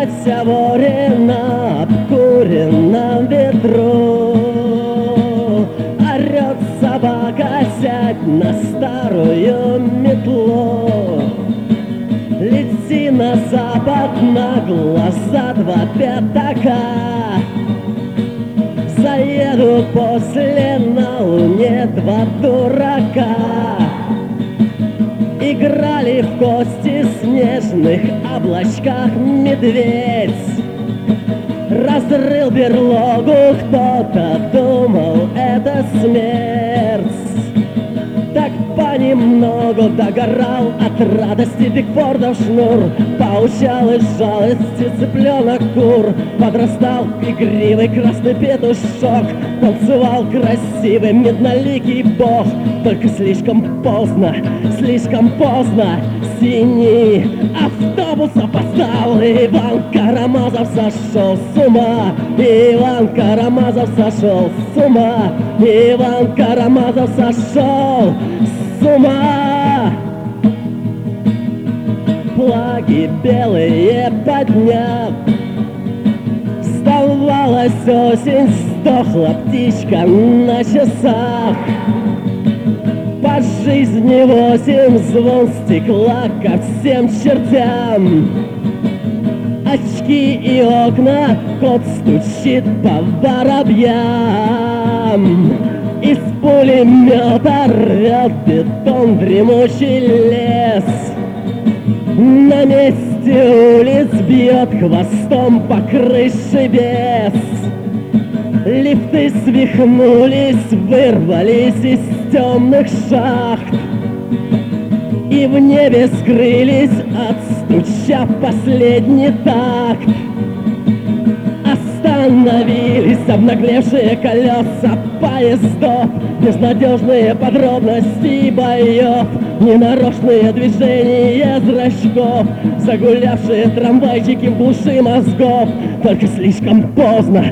Опять вся ворена, обкурена в ветру. Орёт собака, сядь на старую метлу. Лети на запад, на глаза два пятака. Заеду после на луне два дурака. Играли в кости в снежных облачках медведь. Разрыл берлогу, кто-то думал, это смерть. Так понемногу догорал от радости Бигфордов шнур. Поучал из жалости цыпленок кур. Подрастал игривый красный петушок. Танцевал красивый медноликий бог. Только слишком поздно, синий автобус опоздал. Иван Карамазов сошел с ума. Иван Карамазов сошел с ума. Иван Карамазов сошел с ума. Флаги белые подняв, вставалась осень, сдохла птичка на часах. По жизни 8 звон стекла ко всем чертям. Очки и окна, кот стучит по воробьям. Из пулемета рвет бетон дремучий лес. На месте улиц бьет хвостом по крыше бес. Лифты свихнулись, вырвались из темных шахт и в небе скрылись, отстучав последний такт. Остановились обнаглевшие колеса поездов, безнадежные подробности боев, ненарочные движения зрачков, загулявшие трамвайчики в глуши мозгов. Только слишком поздно,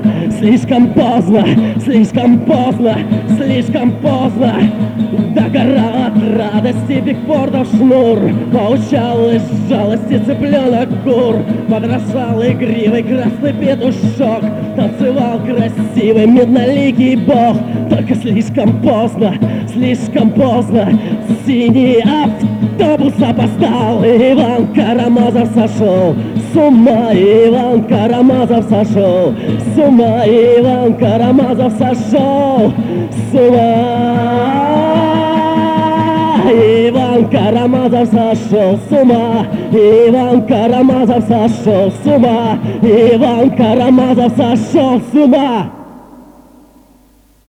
догорал от радости Бигфордов шнур. Поучал из жалости цыпленок кур. Подрастал игривый красный петушок. Танцевал красивый медноликий бог. Только слишком поздно, синий автобус опоздал. Иван Карамазов сошел с ума. Иван Карамазов сошел с ума. Иван Карамазов сошел с ума. Иван Карамазов сошел с ума. Иван Карамазов сошел с ума. Иван Карамазов сошел с ума.